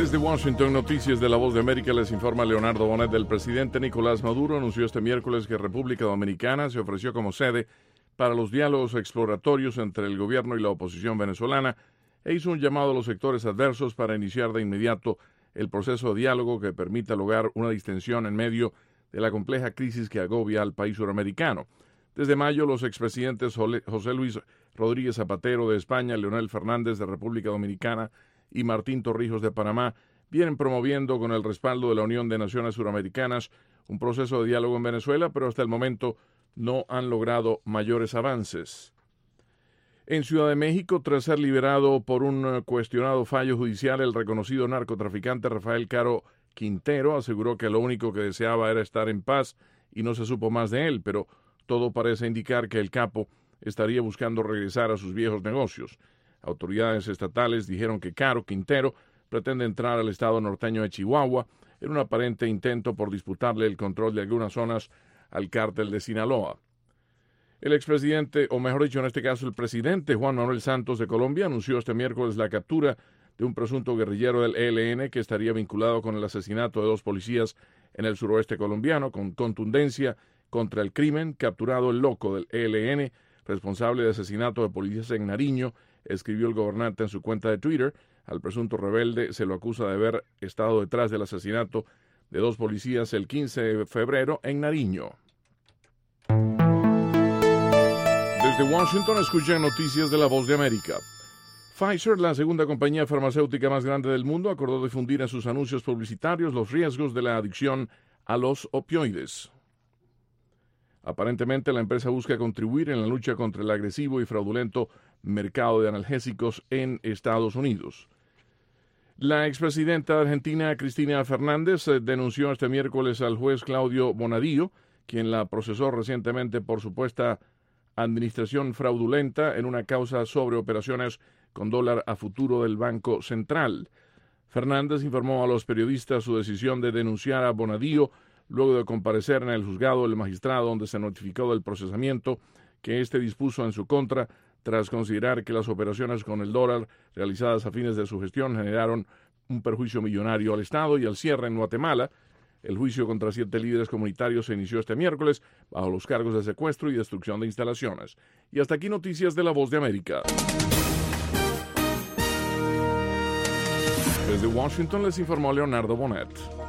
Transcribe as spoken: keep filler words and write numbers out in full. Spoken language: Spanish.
Desde Washington, Noticias de la Voz de América, les informa Leonardo Bonet. El presidente Nicolás Maduro anunció este miércoles que República Dominicana se ofreció como sede para los diálogos exploratorios entre el gobierno y la oposición venezolana e hizo un llamado a los sectores adversos para iniciar de inmediato el proceso de diálogo que permita lograr una distensión en medio de la compleja crisis que agobia al país suramericano. Desde mayo, los expresidentes José Luis Rodríguez Zapatero de España, Leonel Fernández de República Dominicana y Martín Torrijos de Panamá vienen promoviendo con el respaldo de la Unión de Naciones Suramericanas un proceso de diálogo en Venezuela, pero hasta el momento no han logrado mayores avances. En Ciudad de México, tras ser liberado por un cuestionado fallo judicial, el reconocido narcotraficante Rafael Caro Quintero aseguró que lo único que deseaba era estar en paz y no se supo más de él, pero todo parece indicar que el capo estaría buscando regresar a sus viejos negocios. Autoridades estatales dijeron que Caro Quintero pretende entrar al estado norteño de Chihuahua en un aparente intento por disputarle el control de algunas zonas al cártel de Sinaloa. El expresidente, o mejor dicho, en este caso el presidente Juan Manuel Santos de Colombia, anunció este miércoles la captura de un presunto guerrillero del E L N que estaría vinculado con el asesinato de dos policías en el suroeste colombiano. Con contundencia contra el crimen, capturado el loco del E L N, responsable de asesinato de policías en Nariño, escribió el gobernante en su cuenta de Twitter. Al presunto rebelde se lo acusa de haber estado detrás del asesinato de dos policías el quince de febrero en Nariño. Desde Washington, escuchan Noticias de la Voz de América. Pfizer, la segunda compañía farmacéutica más grande del mundo, acordó difundir en sus anuncios publicitarios los riesgos de la adicción a los opioides. Aparentemente, la empresa busca contribuir en la lucha contra el agresivo y fraudulento mercado de analgésicos en Estados Unidos. La expresidenta de Argentina, Cristina Fernández, denunció este miércoles al juez Claudio Bonadío, quien la procesó recientemente por supuesta administración fraudulenta en una causa sobre operaciones con dólar a futuro del Banco Central. Fernández informó a los periodistas su decisión de denunciar a Bonadío luego de comparecer en el juzgado del magistrado donde se notificó del procesamiento que éste dispuso en su contra tras considerar que las operaciones con el dólar realizadas a fines de su gestión generaron un perjuicio millonario al Estado y al cierre en Guatemala. El juicio contra siete líderes comunitarios se inició este miércoles bajo los cargos de secuestro y destrucción de instalaciones. Y hasta aquí Noticias de la Voz de América. Desde Washington les informó Leonardo Bonet.